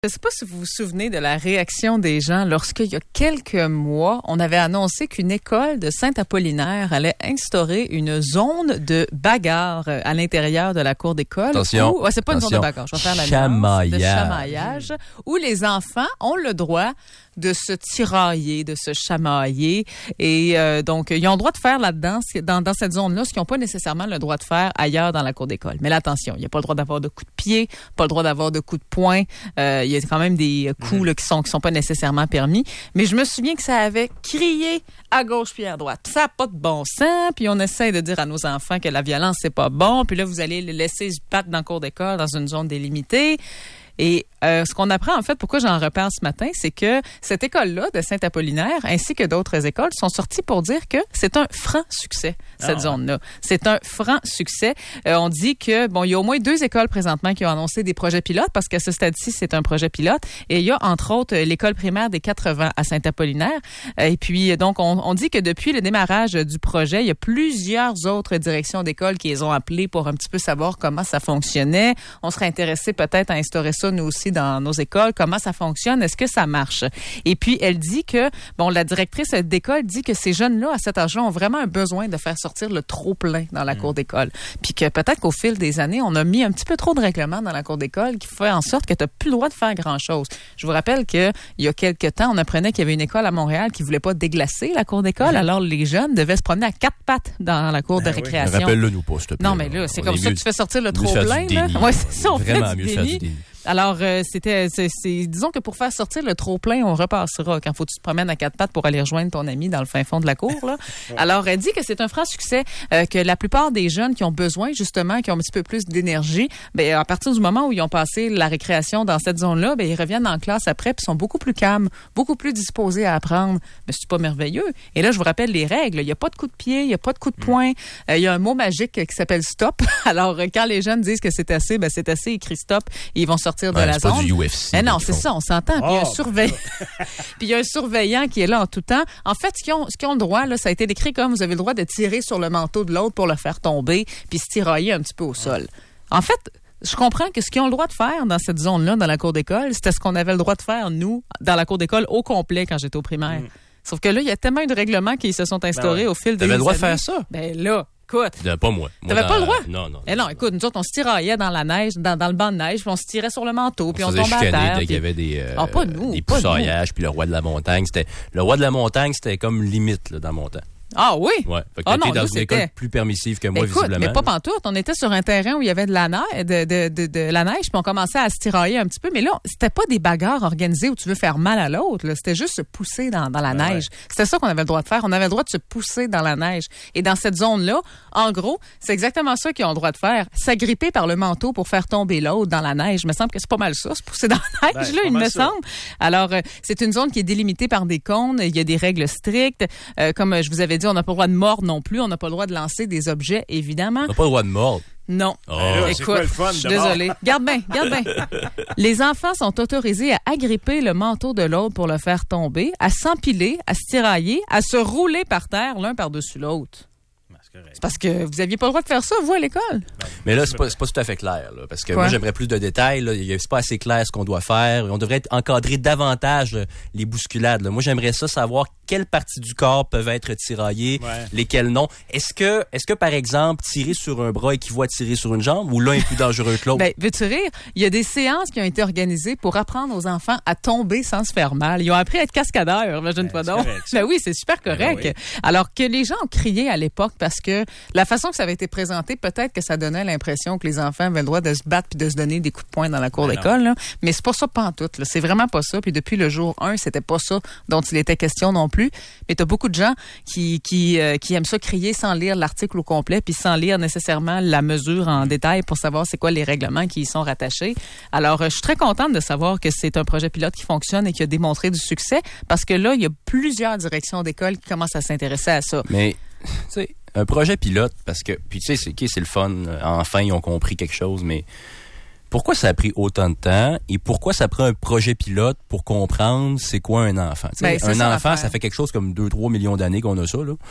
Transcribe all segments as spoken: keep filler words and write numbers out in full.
Je ne sais pas si vous vous souvenez de la réaction des gens lorsqu'il y a quelques mois, on avait annoncé qu'une école de Saint-Apollinaire allait instaurer une zone de bagarre à l'intérieur de la cour d'école. Attention, où, ouais, c'est pas attention, une zone de bagarre, je vais faire la chamaillage. nuance, de chamaillage, où les enfants ont le droit de se tirailler, de se chamailler. Et euh, donc, ils ont le droit de faire là-dedans, dans, dans cette zone-là, ce qu'ils n'ont pas nécessairement le droit de faire ailleurs dans la cour d'école. Mais là, attention, il n'y a pas le droit d'avoir de coups de pied, pas le droit d'avoir de coups de poing. Euh, il y a quand même des coups là, qui sont qui sont pas nécessairement permis. Mais je me souviens que ça avait crié à gauche puis à droite. Ça n'a pas de bon sens. Puis on essaie de dire à nos enfants que la violence, c'est pas bon. Puis là, vous allez les laisser se battre dans la cour d'école, dans une zone délimitée. Et euh, ce qu'on apprend, en fait, pourquoi j'en reparle ce matin, c'est que cette école-là de Saint-Apollinaire, ainsi que d'autres écoles, sont sorties pour dire que c'est un franc succès, cette ah, zone-là. C'est un franc succès. Euh, on dit que, bon, il y a au moins deux écoles présentement qui ont annoncé des projets pilotes, parce qu'à ce stade-ci, c'est un projet pilote. Et il y a, entre autres, l'école primaire des quatre-vingts à Saint-Apollinaire. Euh, et puis, donc, on, on dit que depuis le démarrage du projet, il y a plusieurs autres directions d'écoles qui les ont appelées pour un petit peu savoir comment ça fonctionnait. On serait intéressé peut-être à instaurer ça nous aussi dans nos écoles, comment ça fonctionne, est-ce que ça marche? Et puis, elle dit que, bon, la directrice d'école dit que ces jeunes-là, à cet âge-là, ont vraiment un besoin de faire sortir le trop-plein dans la mmh. cour d'école. Puis que peut-être qu'au fil des années, on a mis un petit peu trop de règlements dans la cour d'école qui fait en sorte que tu n'as plus le droit de faire grand-chose. Je vous rappelle qu'il y a quelques temps, on apprenait qu'il y avait une école à Montréal qui voulait pas déglacer la cour d'école, mmh. alors les jeunes devaient se promener à quatre pattes dans la cour ben de oui. récréation. Rappelle-le nous pas, s'il te plaît. Non, mais là, c'est on comme ça que tu fais sortir le trop-plein. Oui, c'est ça, on Vraiment fait du mieux déni. Du déni. Alors, euh, c'était, c'est, c'est, disons que pour faire sortir le trop-plein, on repassera quand faut que tu te promènes à quatre pattes pour aller rejoindre ton ami dans le fin fond de la cour, là. Alors, elle dit que c'est un franc succès, euh, que la plupart des jeunes qui ont besoin, justement, qui ont un petit peu plus d'énergie, ben, à partir du moment où ils ont passé la récréation dans cette zone-là, ben, ils reviennent en classe après puis sont beaucoup plus calmes, beaucoup plus disposés à apprendre. Mais c'est pas merveilleux. Et là, je vous rappelle les règles. Il n'y a pas de coup de pied, il n'y a pas de coup de poing. Euh, il y a un mot magique qui s'appelle stop. Alors, quand les jeunes disent que c'est assez, ben, c'est assez, écrit stop et ils vont sortir de ouais, la c'est zone. Pas du U F C, mais non, c'est ça, on s'entend. Puis il y a un Oh. surveillant. Puis il y a un surveillant qui est là en tout temps. En fait, ce qu'ils ont, ce qu'ils ont le droit, là, ça a été décrit comme vous avez le droit de tirer sur le manteau de l'autre pour le faire tomber, puis se tirailler un petit peu au sol. En fait, je comprends que ce qu'ils ont le droit de faire dans cette zone-là, dans la cour d'école, c'était ce qu'on avait le droit de faire, nous, dans la cour d'école au complet quand j'étais au primaire. Mm. Sauf que là, il y a tellement eu de règlements qui se sont instaurés ben ouais. au fil des années. T'avais le droit de faire ça? Ben là, écoute. De, pas moi. moi T'avais dans, pas le droit? Non, non. Eh non, écoute, nous autres, on se tiraillait dans la neige, dans, dans le banc de neige, puis on se tirait sur le manteau, puis on, on tombait à terre. Puis il y avait des, euh, ah, pas nous, des pas poussaillages, nous. puis le roi de la montagne. C'était, le roi de la montagne, c'était comme limite là, dans mon temps. Ah oui? Ouais. Fait que ah t'étais non, dans nous, une c'était... école plus permissive que moi, Écoute, visiblement. mais pas pantoute. On était sur un terrain où il y avait de la neige, de, de, de, de la neige, puis on commençait à se tirailler un petit peu. Mais là, c'était pas des bagarres organisées où tu veux faire mal à l'autre. Là. C'était juste se pousser dans, dans la ben neige. Ouais. C'était ça qu'on avait le droit de faire. On avait le droit de se pousser dans la neige. Et dans cette zone-là, en gros, c'est exactement ça qu'ils ont le droit de faire. S'agripper par le manteau pour faire tomber l'autre dans la neige. Il me semble que c'est pas mal ça, se pousser dans la neige, ben, là, il me ça. semble. Alors, euh, c'est une zone qui est délimitée par des cônes. Il y a des règles strictes. Euh, comme je vous avais dit, on n'a pas le droit de mordre non plus. On n'a pas le droit de lancer des objets, évidemment. On n'a pas le droit de mordre. Non. Oh. Là, écoute, quoi le fun je suis de bord? désolée. Garde bien, garde bien. Les enfants sont autorisés à agripper le manteau de l'autre pour le faire tomber, à s'empiler, à se tirailler, à se rouler par terre l'un par-dessus l'autre. C'est parce que vous aviez pas le droit de faire ça, vous, à l'école. Mais là, c'est pas, c'est pas tout à fait clair, là, parce que Quoi? moi, j'aimerais plus de détails. Là. C'est pas assez clair ce qu'on doit faire. On devrait encadrer davantage là, les bousculades. Là. Moi, j'aimerais ça savoir quelles parties du corps peuvent être tiraillées, ouais. lesquelles non. Est-ce que, est-ce que, par exemple, tirer sur un bras équivaut à tirer sur une jambe ou l'un est plus dangereux que l'autre? Ben, veux-tu rire? Il y a des séances qui ont été organisées pour apprendre aux enfants à tomber sans se faire mal. Ils ont appris à être cascadeurs, imagine-toi ben, donc. Correct, ben oui, c'est super correct. Ben oui. Alors que les gens ont crié à l'époque parce que la façon que ça avait été présenté, peut-être que ça donnait l'impression que les enfants avaient le droit de se battre puis de se donner des coups de poing dans la cour ben d'école. Là. Mais c'est pas ça pantoute. Là. C'est vraiment pas ça. Puis depuis le jour un, c'était pas ça dont il était question non plus. Mais t'as beaucoup de gens qui qui euh, qui aiment ça crier sans lire l'article au complet puis sans lire nécessairement la mesure en détail pour savoir c'est quoi les règlements qui y sont rattachés. Alors, euh, je suis très contente de savoir que c'est un projet pilote qui fonctionne et qui a démontré du succès parce que là, il y a plusieurs directions d'école qui commencent à s'intéresser à ça. Mais, tu sais, un projet pilote, parce que, puis tu sais, c'est, okay, c'est le fun, enfin, ils ont compris quelque chose, mais pourquoi ça a pris autant de temps et pourquoi ça prend un projet pilote pour comprendre c'est quoi un enfant? Ben, un ça, enfant, ça fait quelque chose comme deux trois millions d'années qu'on a ça, là.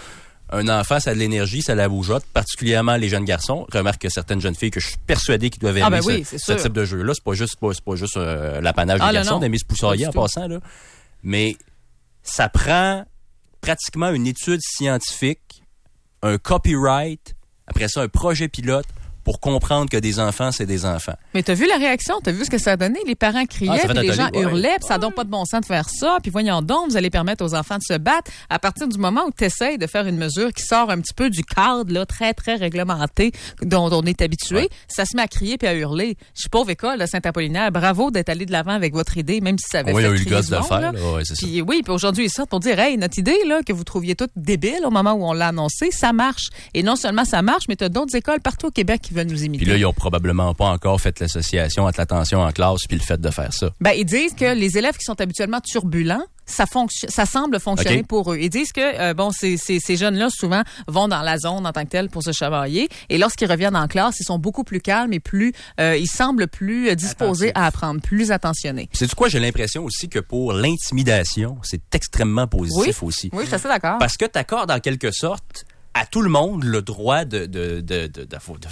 Un enfant, ça a de l'énergie, ça a de la bougeotte, particulièrement les jeunes garçons. Remarque que certaines jeunes filles que je suis persuadé qu'ils doivent aimer ah ben ce, oui, ce type de jeu-là. C'est pas juste, c'est pas, c'est pas juste euh, l'apanage ah, des garçons d'aimer se poussailler en passant, là. Mais ça prend pratiquement une étude scientifique, un copyright, après ça, un projet pilote, pour comprendre que des enfants, c'est des enfants. Mais t'as vu la réaction? T'as vu ce que ça a donné? Les parents criaient, ah, puis les gens ouais. hurlaient, puis ça donne pas de bon sens de faire ça, puis voyons donc, vous allez permettre aux enfants de se battre. À partir du moment où tu essaies de faire une mesure qui sort un petit peu du cadre là, très, très réglementé dont on est habitué, ouais. ça se met à crier puis à hurler. Je suis pauvre école de Saint-Apollinaire, bravo d'être allé de l'avant avec votre idée, même si ça avait oui, fait crier crier du monde. Faire, là. Là. Ouais, c'est puis ça. oui, puis aujourd'hui, ils sortent pour dire, hey, notre idée là que vous trouviez toute débile au moment où on l'a annoncé, ça marche. Et non seulement ça marche, mais t'as d'autres écoles partout au Québec qui veulent nous imiter. Puis là, ils ont probablement pas encore fait l'association entre l'attention en classe puis le fait de faire ça. Ben, ils disent que les élèves qui sont habituellement turbulents, ça fonctionne, ça semble fonctionner okay. pour eux. Ils disent que euh, bon, ces, ces, ces jeunes-là souvent vont dans la zone en tant que telle pour se chamailler, et lorsqu'ils reviennent en classe, ils sont beaucoup plus calmes et plus, euh, ils semblent plus euh, disposés Attentif. à apprendre, plus attentionnés. C'est du quoi j'ai l'impression aussi que pour l'intimidation, c'est extrêmement positif oui. aussi. Oui, je suis assez d'accord. Parce que t'accordes en quelque sorte à tout le monde le droit de de de de, de, de,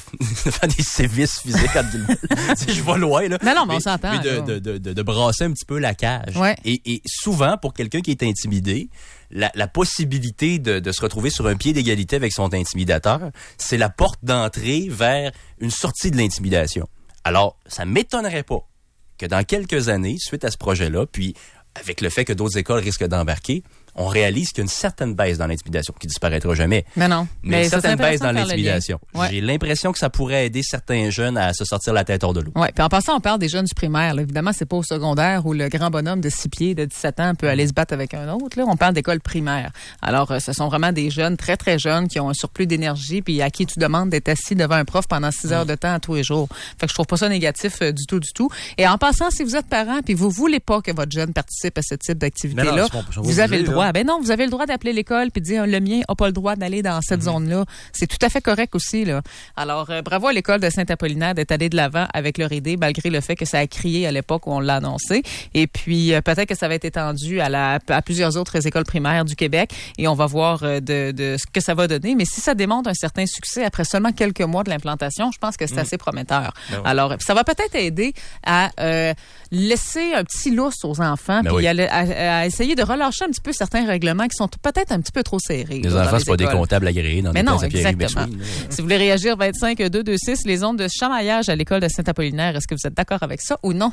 de faire des sévices physiques. Si je vais loin là. Non non, mais, mais on s'entend. Mais de, de, de, de, de brasser un petit peu la cage. Ouais. Et, et souvent pour quelqu'un qui est intimidé, la, la possibilité de, de se retrouver sur un pied d'égalité avec son intimidateur, c'est la porte d'entrée vers une sortie de l'intimidation. Alors, ça m'étonnerait pas que dans quelques années, suite à ce projet-là, puis avec le fait que d'autres écoles risquent d'embarquer, on réalise qu'il y a une certaine baisse dans l'intimidation qui disparaîtra jamais. Mais non. Mais, mais une certaine baisse dans l'intimidation. Ouais. J'ai l'impression que ça pourrait aider certains jeunes à se sortir la tête hors de l'eau. Oui, puis en passant, on parle des jeunes du primaire. Là. Évidemment, c'est pas au secondaire où le grand bonhomme de six pieds, de dix-sept ans, peut aller se battre avec un autre. Là. On parle d'école primaire. Alors, euh, ce sont vraiment des jeunes très, très jeunes qui ont un surplus d'énergie puis à qui tu demandes d'être assis devant un prof pendant six heures de temps à tous les jours. Fait que je trouve pas ça négatif euh, du tout, du tout. Et en passant, si vous êtes parent puis vous voulez pas que votre jeune participe à ce type d'activité-là, non, vous avez le droit. Là. Ben non, vous avez le droit d'appeler l'école puis de dire le mien n'a pas le droit d'aller dans cette mm-hmm. zone-là. C'est tout à fait correct aussi, là. Alors, euh, bravo à l'école de Saint-Apollinaire d'être allée de l'avant avec leur idée, malgré le fait que ça a crié à l'époque où on l'a annoncé. Et puis, euh, peut-être que ça va être étendu à, la, à plusieurs autres écoles primaires du Québec et on va voir euh, de, de ce que ça va donner. Mais si ça démontre un certain succès après seulement quelques mois de l'implantation, je pense que c'est mm. assez prometteur. Ben oui. Alors, ça va peut-être aider à euh, laisser un petit lousse aux enfants ben puis oui. à, à, à essayer de relâcher un petit peu certains règlements qui sont peut-être un petit peu trop serrés. Les là, enfants, c'est pas écoles. Des comptables agréés dans Mais des non, exactement. Si vous voulez réagir, vingt-cinq deux deux six, les ondes de chamaillage à l'école de Saint-Apollinaire, est-ce que vous êtes d'accord avec ça ou non?